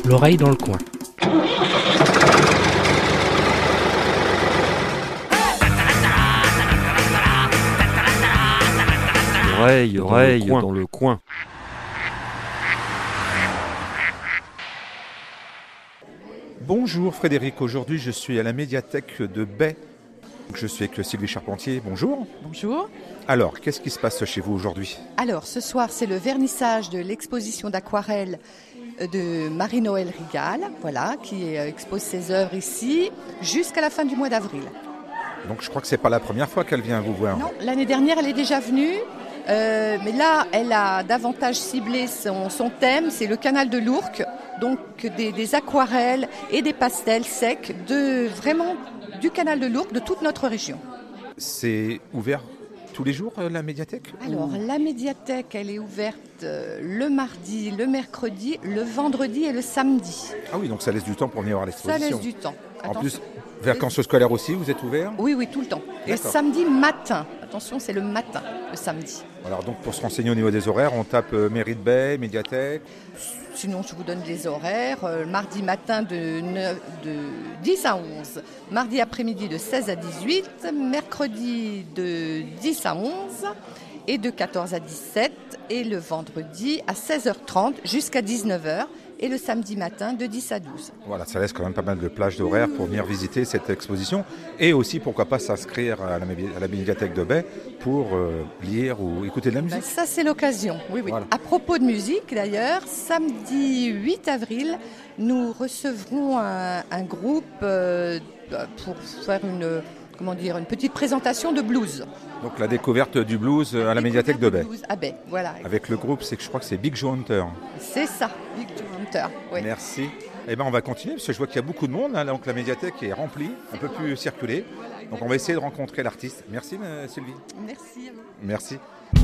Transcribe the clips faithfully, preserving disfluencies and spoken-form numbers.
L'oreille dans le coin. L'oreille, oreille dans le coin. Bonjour Frédéric, aujourd'hui je suis à la médiathèque de Bay. Je suis avec Sylvie Charpentier, bonjour. Bonjour. Alors, qu'est-ce qui se passe chez vous aujourd'hui ? Alors, ce soir, c'est le vernissage de l'exposition d'aquarelle de Marie-Noël Rigal, voilà, qui expose ses œuvres ici jusqu'à la fin du mois d'avril. Donc je crois que c'est pas la première fois qu'elle vient vous voir. Non, l'année dernière, elle est déjà venue, euh, mais là, elle a davantage ciblé son, son thème, c'est le canal de l'Ourcq, donc des, des aquarelles et des pastels secs, de vraiment du canal de l'Ourcq, de toute notre région. C'est ouvert tous les jours, la médiathèque ? Alors, ou... la médiathèque, elle est ouverte euh, le mardi, le mercredi, le vendredi et le samedi. Ah oui, donc ça laisse du temps pour venir voir l'exposition. Ça laisse du temps. En Attention. plus, vacances scolaires aussi, vous êtes ouvert ? Oui, oui, tout le temps. Et D'accord. samedi matin. Attention, c'est le matin, le samedi. Alors donc pour se renseigner au niveau des horaires, on tape euh, mairie de Bay, médiathèque. Sinon, je vous donne les horaires. Euh, mardi matin de, neuf, de dix à onze. Mardi après-midi de seize à dix-huit. Mercredi de dix à onze. Et de quatorze à dix-sept. Et le vendredi à seize heures trente jusqu'à dix-neuf heures. Et le samedi matin de dix à douze. Voilà, ça laisse quand même pas mal de plages d'horaires pour venir visiter cette exposition. Et aussi, pourquoi pas s'inscrire à la, à la médiathèque de Bay pour euh, lire ou écouter de la musique. Ben, ça, c'est l'occasion. Oui, oui. Voilà. À propos de musique, d'ailleurs, samedi huit avril, nous recevrons un, un groupe euh, pour faire une, comment dire, une petite présentation de blues. Donc la découverte du blues à la médiathèque de Bay. Blues à Bay, voilà. Avec le groupe, c'est que je crois que c'est Big Joe Hunter. C'est ça, Big Joe Hunter. Oui. Merci. Eh ben on va continuer parce que je vois qu'il y a beaucoup de monde. Hein, donc la médiathèque est remplie, un peu plus circulée. Donc on va essayer de rencontrer l'artiste. Merci Sylvie. Merci à vous. Merci.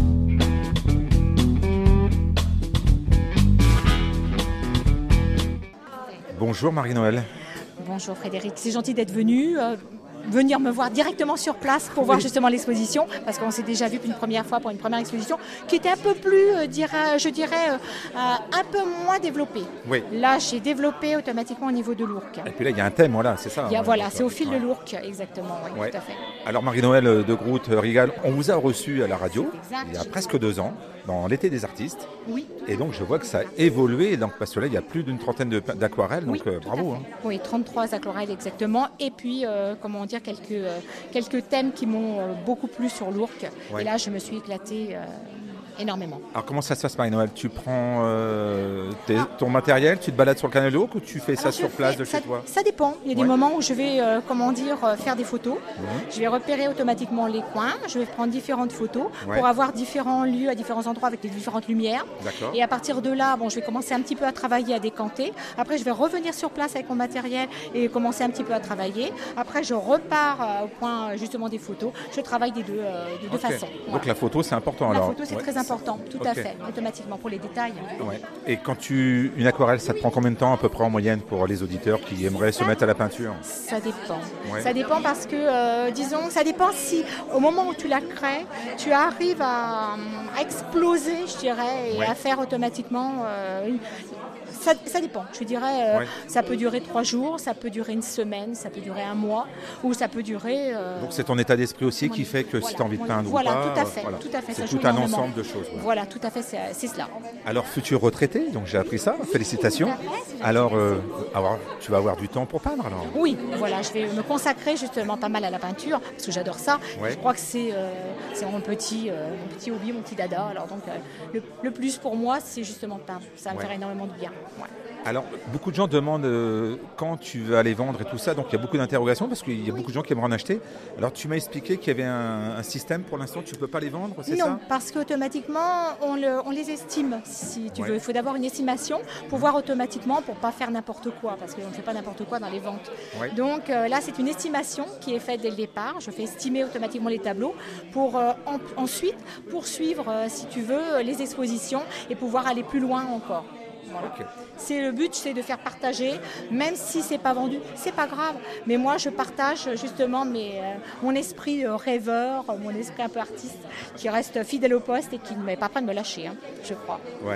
Bonjour Marie-Noël. Bonjour Frédéric, c'est gentil d'être venu. Euh... venir me voir directement sur place pour oui. voir justement l'exposition, parce qu'on s'est déjà vu une première fois pour une première exposition qui était un peu plus, euh, dirais, je dirais, euh, un peu moins développée. Oui. Là, j'ai développé automatiquement au niveau de l'Ourcq. Et puis là, il y a un thème, voilà, c'est ça. Il y a, ouais, voilà, c'est au fil ouais. de l'Ourcq, exactement, oui, ouais. tout à fait. Alors Marie-Noël de Groot Rigal, on vous a reçu à la radio exact. il y a presque deux ans, dans l'été des artistes. Oui. Et donc je vois que ça a évolué, donc, parce que là, il y a plus d'une trentaine de, d'aquarelles, donc oui, euh, bravo. Hein. Oui, trente-trois aquarelles exactement, et puis, euh, comment dire, quelques... Euh, quelques thèmes qui m'ont euh, beaucoup plu sur l'Ourcq. Ouais. Et là, je me suis éclatée euh, énormément. Alors, comment ça se passe, Marie-Noël ? Tu prends euh, tes, ton matériel, tu te balades sur le canal de l'Ourcq ou tu fais Alors, ça sur place fais, de ça, chez toi ? Ça dépend. Il y a ouais. des moments où je vais, euh, comment dire, euh, faire des photos. Mmh. Je vais repérer automatiquement les coins. Je vais prendre différentes photos ouais. pour avoir différents lieux à différents endroits avec des différentes lumières. D'accord. Et à partir de là, bon, je vais commencer un petit peu à travailler, à décanter. Après, je vais revenir sur place avec mon matériel et commencer un petit peu à travailler. Après, je repars euh, au point justement des photos. Je travaille des deux, euh, de deux okay. façons. Donc voilà. la photo, c'est important la alors. La photo, c'est ouais. très important, tout okay. à fait, automatiquement pour les détails. Ouais. Et quand tu une aquarelle, ça te prend combien de temps à peu près en moyenne pour les auditeurs qui aimeraient se mettre à la peinture ? Ça dépend. Ouais. Ça dépend parce que, euh, disons, ça dépend si au moment où tu la crées, tu arrives à, à exploser, je dirais, et ouais. à faire automatiquement. Euh, une, Ça, ça dépend, je dirais, euh, ouais. ça peut durer trois jours, ça peut durer une semaine, ça peut durer un mois, ou ça peut durer... Euh... Donc c'est ton état d'esprit aussi qui fait que voilà, si tu as envie de peindre voilà, ou pas... Tout à fait, voilà, tout à fait. C'est tout un ensemble de choses. Voilà, voilà tout à fait, c'est, c'est cela. Alors, futur retraité, donc j'ai appris ça, félicitations. Alors, euh, alors, tu vas avoir du temps pour peindre alors ? Oui, voilà, je vais me consacrer justement pas mal à la peinture, parce que j'adore ça. Ouais. Je crois que c'est, euh, c'est mon, petit, euh, mon petit hobby, mon petit dada. Alors donc, euh, le, le plus pour moi, c'est justement de peindre. Ça va me ouais. faire énormément de bien. Ouais. Alors, beaucoup de gens demandent euh, quand tu vas aller vendre et tout ça, donc il y a beaucoup d'interrogations parce qu'il y a oui. beaucoup de gens qui aimeraient en acheter. Alors, tu m'as expliqué qu'il y avait un, un système, pour l'instant, tu ne peux pas les vendre, c'est non, ça ? Non, parce qu'automatiquement, on, le, on les estime, si tu ouais. veux. Il faut d'abord une estimation pour voir automatiquement, pour ne pas faire n'importe quoi, parce qu'on ne fait pas n'importe quoi dans les ventes. Ouais. Donc euh, là, c'est une estimation qui est faite dès le départ. Je fais estimer automatiquement les tableaux pour euh, en, ensuite poursuivre, euh, si tu veux, les expositions et pouvoir aller plus loin encore. Voilà. Okay. C'est le but, c'est de faire partager, même si c'est pas vendu, c'est pas grave. Mais moi, je partage justement mes, euh, mon esprit euh, rêveur, mon esprit un peu artiste, qui reste fidèle au poste et qui ne m'est pas prêt de me lâcher, hein, je crois. Ouais.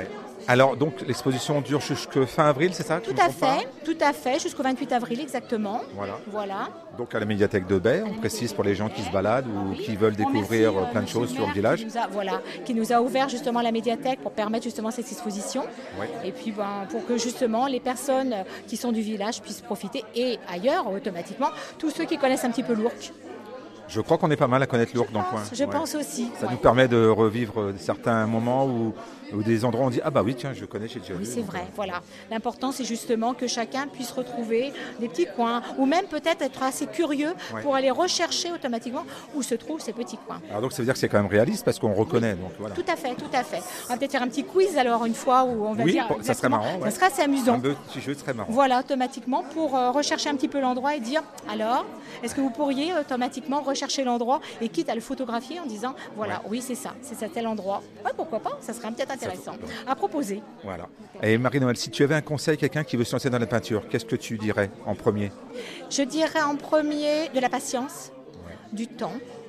Alors, donc, l'exposition dure jusqu'à fin avril, c'est ça? Tout à fait, tout à fait, jusqu'au vingt-huit avril exactement. Voilà. Voilà. Donc, à la médiathèque de Baie, on précise pour les gens qui se baladent ou qui veulent découvrir Merci, plein de choses sur le village. Qui a, voilà, qui nous a ouvert justement la médiathèque pour permettre justement cette exposition. Oui. Et puis, ben, pour que justement les personnes qui sont du village puissent profiter et ailleurs, automatiquement, tous ceux qui connaissent un petit peu l'Ourcq. Je crois qu'on est pas mal à connaître l'Ourcq dans le coin. Je ouais. pense aussi. Ça ouais. nous permet de revivre certains moments où, où des endroits où on dit « Ah bah oui, tiens, je connais, j'ai déjà vu. » Oui, c'est vrai, voilà. L'important, c'est justement que chacun puisse retrouver des petits coins ou même peut-être être assez curieux ouais. pour aller rechercher automatiquement où se trouvent ces petits coins. Alors donc, ça veut dire que c'est quand même réaliste parce qu'on reconnaît. Oui. Donc, voilà. Tout à fait, tout à fait. On va peut-être faire un petit quiz alors une fois où on va oui, dire bon, ça serait marrant. Ouais. Ça serait assez amusant. Un petit jeu serait marrant. Voilà, automatiquement pour euh, rechercher un petit peu l'endroit et dire alors, est-ce que vous pourriez automatiquement rechercher l'endroit et quitte à le photographier en disant voilà, ouais. oui, c'est ça, c'est ça tel endroit. Ouais, pourquoi pas, ça serait peut-être intéressant à proposer. Voilà. Et Marie-Noëlle, si tu avais un conseil à quelqu'un qui veut se lancer dans la peinture, qu'est-ce que tu dirais en premier? Je dirais en premier de la patience, ouais. du temps.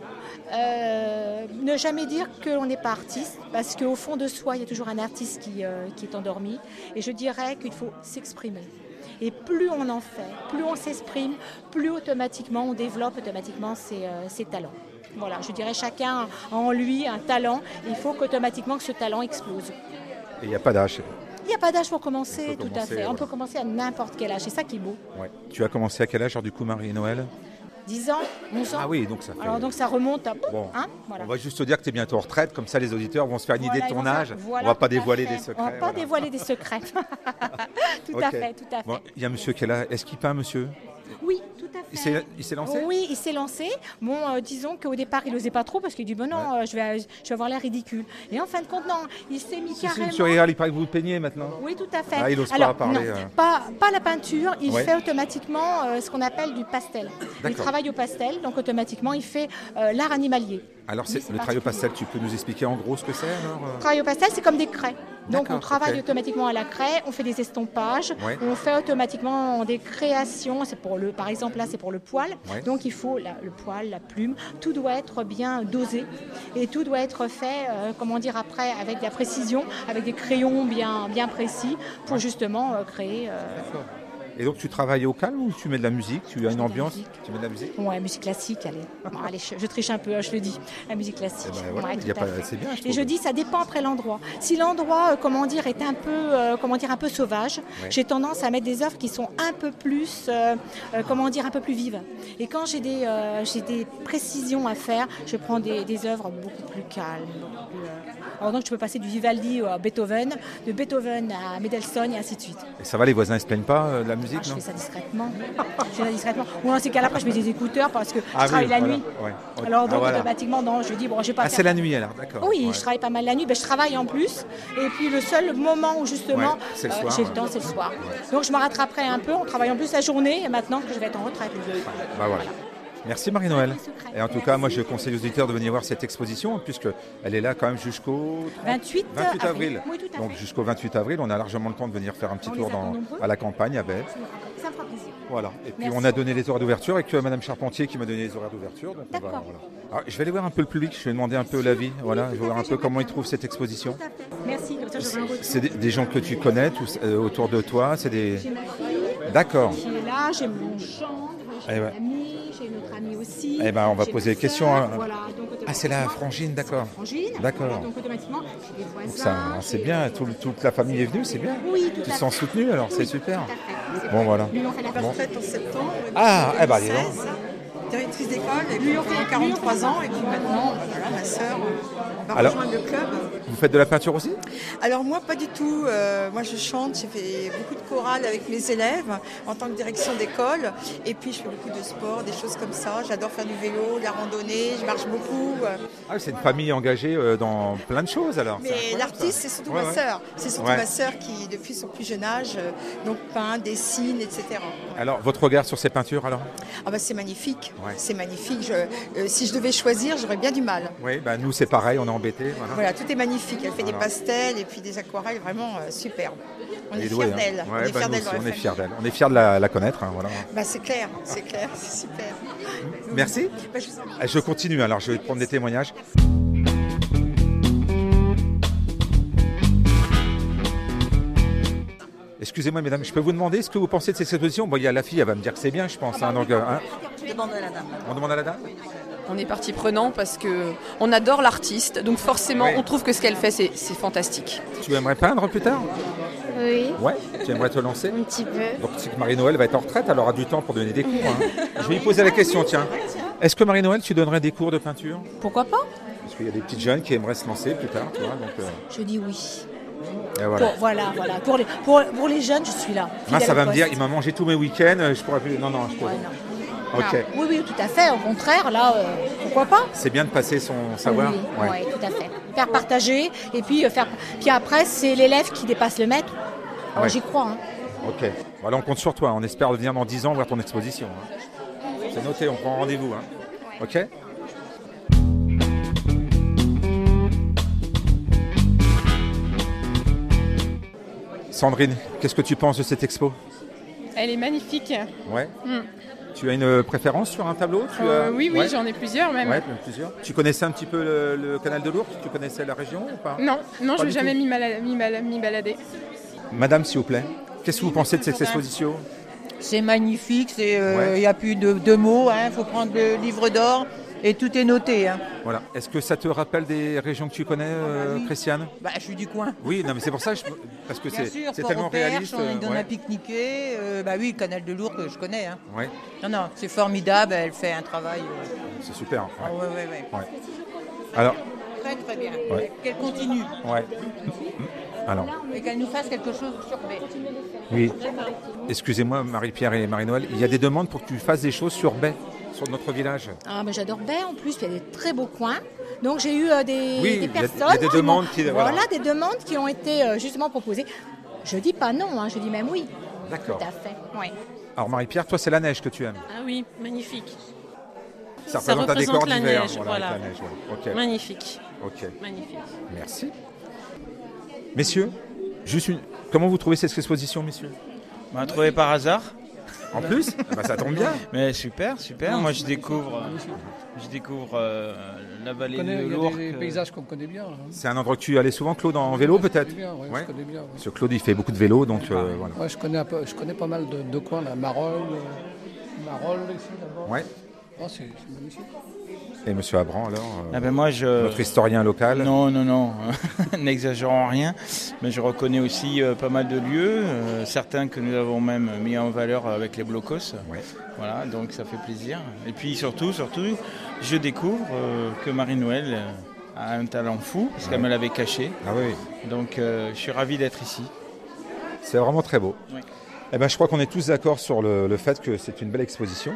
Euh, ne jamais dire qu'on n'est pas artiste, parce qu'au fond de soi, il y a toujours un artiste qui, euh, qui est endormi. Et je dirais qu'il faut s'exprimer. Et plus on en fait, plus on s'exprime, plus automatiquement on développe automatiquement ses, euh, ses talents. Voilà, je dirais chacun a en lui un talent, et il faut qu'automatiquement que ce talent explose. Et il n'y a pas d'âge. Il n'y a pas d'âge pour commencer, tout commencer, à fait. Voilà. On peut commencer à n'importe quel âge, c'est ça qui est beau. Ouais. Tu as commencé à quel âge, alors, du coup, Marie-Noëlle? dix ans, onze ans. Ah oui, donc ça fait... Alors donc ça remonte à... Bon. Hein, voilà. On va juste te dire que tu es bientôt en retraite, comme ça les auditeurs vont se faire une voilà, idée de ton faire... âge. Voilà, on ne va pas dévoiler fait. des secrets. On ne va pas voilà. dévoiler des secrets. tout okay. à fait, tout à fait. Bon, il y a un monsieur qui est là. Est-ce qu'il peint, monsieur? Oui, tout à fait. Il s'est, il s'est lancé? Oui, il s'est lancé. Bon, euh, disons qu'au départ, il n'osait pas trop parce qu'il dit bon, non, ouais. euh, je, vais, je vais avoir l'air ridicule. Et en fin de compte, non, il s'est mis si, carrément. Si, monsieur Réal, il paraît que vous peignez maintenant. Oui, tout à fait. Ah, il n'ose Alors, pas parler. Non, euh... pas, pas la peinture, il ouais. fait automatiquement euh, ce qu'on appelle du pastel. D'accord. Il travaille au pastel, donc automatiquement, il fait euh, l'art animalier. Alors, c'est, le travail au pastel, tu peux nous expliquer en gros ce que c'est alors euh... Le travail au pastel, c'est comme des craies. Donc, on travaille okay. automatiquement à la craie, on fait des estompages, ouais. on fait automatiquement des créations. C'est pour le, par exemple, là, c'est pour le poil. Ouais. Donc, il faut la, le poil, la plume. Tout doit être bien dosé et tout doit être fait, euh, comment dire, après, avec de la précision, avec des crayons bien, bien précis pour ouais. justement euh, créer. Euh, Et donc tu travailles au calme ou tu mets de la musique? Tu as une ambiance? Tu mets de la musique? Ouais, musique classique, allez. Bon, allez je, je triche un peu, je le dis. La musique classique. Eh ben voilà, ouais, y a pas, c'est bien, je Et je dis, ça dépend après l'endroit. Si l'endroit, euh, comment dire, est un peu, euh, comment dire, un peu sauvage, ouais. j'ai tendance à mettre des œuvres qui sont un peu plus, euh, euh, comment dire, un peu plus vives. Et quand j'ai des, euh, j'ai des précisions à faire, je prends des, des œuvres beaucoup plus calmes. Beaucoup plus, euh... Alors donc, je peux passer du Vivaldi à Beethoven, de Beethoven à Mendelssohn et ainsi de suite. Et ça va, les voisins ne se plaignent pas euh, de la musique? Ah, je fais ça discrètement. je fais ça discrètement. Ou dans ces cas-là, après, je mets des écouteurs parce que ah, je travaille oui, la voilà. nuit. Ouais. Okay. Alors, donc, ah, voilà. automatiquement, non, je dis, bon, je vais pas. Ah, faire c'est la nuit alors, d'accord. Oui, ouais. je travaille pas mal la nuit. Ben, je travaille en plus. Et puis, le seul moment où, justement, ouais, c'est le euh, soir, j'ai ouais. le temps, c'est le soir. Ouais. Donc, je me rattraperai un peu. On travaille en plus la journée et maintenant que je vais être en retraite. Ouais. Bah, voilà. Merci Marie-Noëlle. Et en tout cas, moi je conseille aux auditeurs de venir voir cette exposition puisqu'elle est là quand même jusqu'au vingt-huit avril. avril. Oui, tout à Donc fait. jusqu'au vingt-huit avril, on a largement le temps de venir faire un petit on tour dans, à la campagne à Baie. Ça me fera plaisir. Voilà. Et puis Merci. on a donné les horaires d'ouverture avec Madame Charpentier qui m'a donné les horaires d'ouverture. Donc D'accord. On va, voilà. Alors, je vais aller voir un peu le public, je vais demander un peu l'avis. Voilà, je vais voir un peu comment ils trouvent cette exposition. Merci. Comme ça, je un c'est des, des gens que tu connais tous, euh, autour de toi. C'est des. J'ai ma fille. D'accord. Qui est là, j'ai mon gendre, j'ai eh une ouais. amie, j'ai une autre amie aussi. Eh ben, on va j'ai poser des questions. Sœur, Hein. Voilà. Donc, ah, c'est la frangine, d'accord. Frangine. D'accord. Voilà, donc automatiquement, j'ai des voisins. Ça, c'est bien, tout, toute la famille est venue, c'est bien. Oui, tout tu à te sens soutenu alors, oui, c'est super. Tout à fait. Bon, voilà. Lui, on fait la bon. retraite en septembre. Ah, eh ben, dis donc. Directrice d'école, et puis on fait quarante-trois ans, et puis maintenant, voilà, ma sœur va alors, rejoindre le club. Vous faites de la peinture aussi? Alors moi, pas du tout. Euh, moi, je chante, j'ai fait beaucoup de chorale avec mes élèves en tant que direction d'école, et puis je fais beaucoup de sport, des choses comme ça. J'adore faire du vélo, la randonnée, je marche beaucoup. Ah, c'est une famille engagée dans plein de choses alors. Mais l'artiste, c'est surtout ouais, ma ouais. sœur. C'est surtout ouais. ma sœur qui, depuis son plus jeune âge, donc peint, dessine, et cetera. Alors, votre regard sur ces peintures alors? Ah bah c'est magnifique, ouais. c'est magnifique. Je, euh, si je devais choisir, j'aurais bien du mal. Oui, bah nous c'est pareil, on est embêtés. Voilà. voilà, tout est magnifique. Elle fait voilà. des pastels et puis des aquarelles vraiment euh, superbes. On est fiers d'elle. Hein. Ouais, on est bah fiers d'elle. On est fiers d'elle. On est fiers de la, la connaître. Hein, voilà. Bah c'est clair, c'est clair, c'est super. Merci. Bah, je... je continue. Alors je vais prendre des témoignages. Excusez-moi, mesdames, je peux vous demander ce que vous pensez de cette exposition? Bon, il y a la fille, elle va me dire que c'est bien, je pense. Hein, donc, euh, hein. Demande à la dame. On demande à la dame? On est partie prenant parce que on adore l'artiste, donc forcément, ouais. on trouve que ce qu'elle fait, c'est, c'est fantastique. Tu aimerais peindre plus tard? Oui. Ouais, tu aimerais te lancer? Un petit peu. Donc, c'est que Marie-Noël va être en retraite, elle aura du temps pour donner des cours. Hein. Je vais lui poser la question, tiens. Est-ce que Marie-Noël, tu donnerais des cours de peinture? Pourquoi pas? Parce qu'il y a des petites jeunes qui aimeraient se lancer plus tard, tu vois. Donc, euh... Je dis oui. Et voilà. Pour, voilà, voilà. Pour les, pour, pour les jeunes, je suis là. Moi, ça va me dire, il m'a mangé tous mes week-ends, je pourrais plus. Non, non, je pourrais. Ouais, non. Ok. Ah, oui, oui, tout à fait. Au contraire, là, euh, pourquoi pas? C'est bien de passer son savoir. Oui, ouais. ouais, tout à fait. Faire partager et puis euh, faire. Puis après, c'est l'élève qui dépasse le maître. Alors Ouais. j'y crois. Hein. Ok. Voilà, on compte sur toi. On espère venir dans dix ans voir ton exposition. Hein. C'est noté, on prend rendez-vous. Hein. Ok. Sandrine, qu'est-ce que tu penses de cette expo? Elle est magnifique. Ouais. Mm. Tu as une préférence sur un tableau? Tu Euh, as... oui, oui, ouais. j'en ai plusieurs même. Ouais, même plusieurs. Tu connaissais un petit peu le, le canal de l'Ourcq? Tu connaissais la région ou pas? Non, non, Pas je ne du vais jamais tout. m'y mala- m'y mala- m'y balader. Madame, s'il vous plaît, qu'est-ce que vous pensez de cette exposition? C'est magnifique, il n'y Ouais. a plus de, de mots, il faut prendre le livre d'or et tout est noté. Hein. Voilà. Est-ce que ça te rappelle des régions que tu connais, euh, oui. Christiane? Bah, je suis du coin. Oui, non, mais c'est pour ça, je... parce que Bien c'est, sûr, c'est Port tellement au Perche, réaliste. on, euh, on a ouais. pique-niqué. euh, bah oui, le canal de l'Ourcq, je connais. Hein. Ouais, Non, non, c'est formidable, elle fait un travail. euh, c'est super. Ouais. Ah ouais, ouais, ouais. Ouais. Alors, Très, très bien. Ouais. Qu'elle continue ouais. Alors, et qu'elle nous fasse quelque chose sur B. oui. Excusez-moi, Marie-Pierre et Marie-Noël, il y a des demandes pour que tu fasses des choses sur Baie, sur notre village. Ah, mais j'adore Baie en plus, il y a des très beaux coins. Donc j'ai eu euh, des, Oui, des il y a- personnes. il y a des qui demandes m'ont- qui- Voilà, voilà. des demandes qui ont été euh, justement proposées. Je dis pas non, hein, je dis même oui. D'accord. Tout à fait. Oui. Alors, Marie-Pierre, toi, c'est la neige que tu aimes. Ah oui, magnifique. Ça Ça représente un décor représente la d'hiver. neige, avec voilà. la neige, ouais. Ok. Magnifique, Ok. magnifique. Merci. Messieurs, juste une... comment vous trouvez cette exposition, messieurs? On m'a trouvé par hasard. En plus Ah bah, ça tombe bien. Mais super, super. Moi, je découvre, euh, je découvre euh, la vallée connais, de il y a l'Ourcq. des paysages qu'on connaît bien. Hein. C'est un endroit que tu allais souvent, Claude, en vélo peut-être? Je connais bien, ouais, Ouais. je connais bien. Ouais. Parce que Claude, il fait beaucoup de vélo, donc euh, voilà. Ouais, je, connais un peu, je connais pas mal de, de coins, là. Marolles, euh, Marolles ici d'abord. Ouais. Oh, c'est, c'est magnifique. Et Monsieur Abran, alors euh, Ah ben moi, je... notre historien local. Non, non, non, n'exagérons rien. Mais je reconnais aussi euh, pas mal de lieux, euh, certains que nous avons même mis en valeur avec les blocos. Ouais. Voilà, donc ça fait plaisir. Et puis surtout, surtout, je découvre euh, que Marie-Noël euh, a un talent fou, parce qu'elle Ouais. me l'avait caché. Ah oui, Donc euh, je suis ravi d'être ici. c'est vraiment très beau. Oui. Eh ben, je crois qu'on est tous d'accord sur le, le fait que c'est une belle exposition.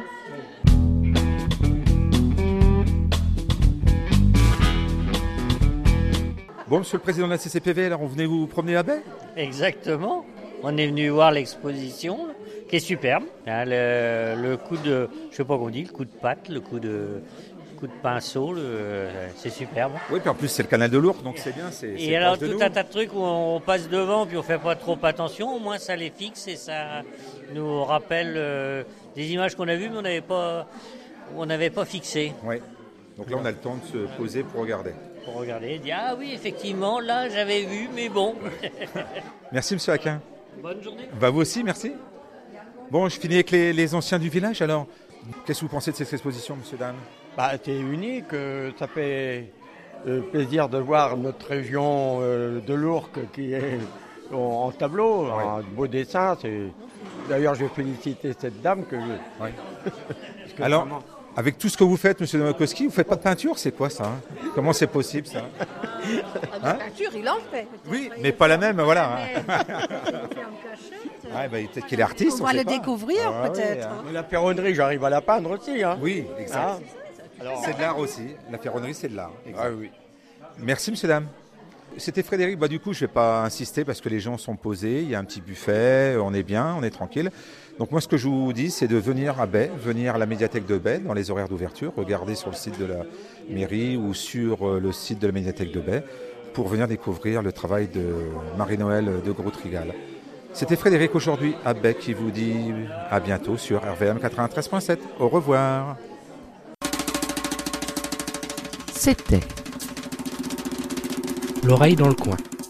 Bon, monsieur le président de la C C P V, alors on venait vous promener à Baie? Exactement. On est venu voir l'exposition, qui est superbe. Hein, le, le coup de, je sais pas comment on dit, le coup de patte, le coup de, coup de pinceau, le- c'est superbe. Oui, puis en plus c'est le canal de l'Ourcq, donc c'est bien. C'est, c'est Et alors proche de tout nous. un tas de trucs où on passe devant puis on fait pas trop attention, au moins ça les fixe et ça nous rappelle euh, des images qu'on a vues mais on n'avait pas, on n'avait pas fixé. Oui. Donc là, on a le temps de se poser pour regarder. Pour regarder, et dire ah oui effectivement là j'avais vu mais bon. Merci, monsieur Aquin. Bonne journée. Bah, vous aussi, merci. Bon, je finis avec les, les anciens du village, alors. Qu'est-ce que vous pensez de cette exposition, monsieur, dame? Bah, c'est unique, euh, ça fait euh, plaisir de voir notre région euh, de l'Ourcq qui est en, en tableau, Ouais. un beau dessin. C'est... D'ailleurs, je vais féliciter cette dame que je... Ouais. Parce que Alors, vraiment- avec tout ce que vous faites, monsieur Nomakowski, vous faites pas de peinture? C'est quoi ça, hein? Comment c'est possible, ça? Hein? peinture, il en fait. Oui, mais pas la même, voilà. hein. Ah, bah, peut-être qu'il est artiste. On on va sait le pas. découvrir, Ah, oui, peut-être. hein. Mais la ferronnerie, j'arrive à la peindre aussi. Hein. Oui, exact. Ah. Alors- C'est de l'art aussi. La ferronnerie, c'est de l'art. Exact. Ah oui. Merci, monsieur, dame. C'était Frédéric. Bah, du coup, je ne vais pas insister parce que les gens sont posés. Il y a un petit buffet. On est bien, on est tranquille. Donc, moi, ce que je vous dis, c'est de venir à Baie, venir à la médiathèque de Baie dans les horaires d'ouverture. Regardez sur le site de la mairie ou sur euh, le site de la médiathèque de Baie pour venir découvrir le travail de Marie-Noël de Gros-Trigal. C'était Frédéric aujourd'hui à Baie qui vous dit à bientôt sur R V M quatre-vingt-treize point sept. Au revoir. C'était l'oreille dans le coin.